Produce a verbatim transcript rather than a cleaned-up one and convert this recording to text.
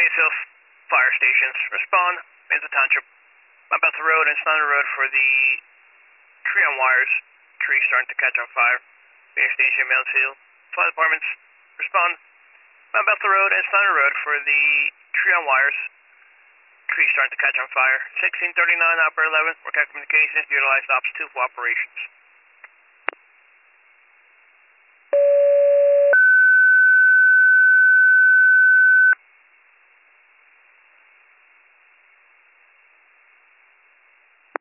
Mansfield Fire Stations, respond. Mansfield Township. On Bethel Road and Snyder Road for the tree on wires. Tree starting to catch on fire. Fire Station, Mansfield. Fire departments, respond. On Bethel Road and Snyder Road for the tree on wires. Tree starting to catch on fire. sixteen thirty-nine, Operator eleven. Work out communications. Utilize Ops two for operations.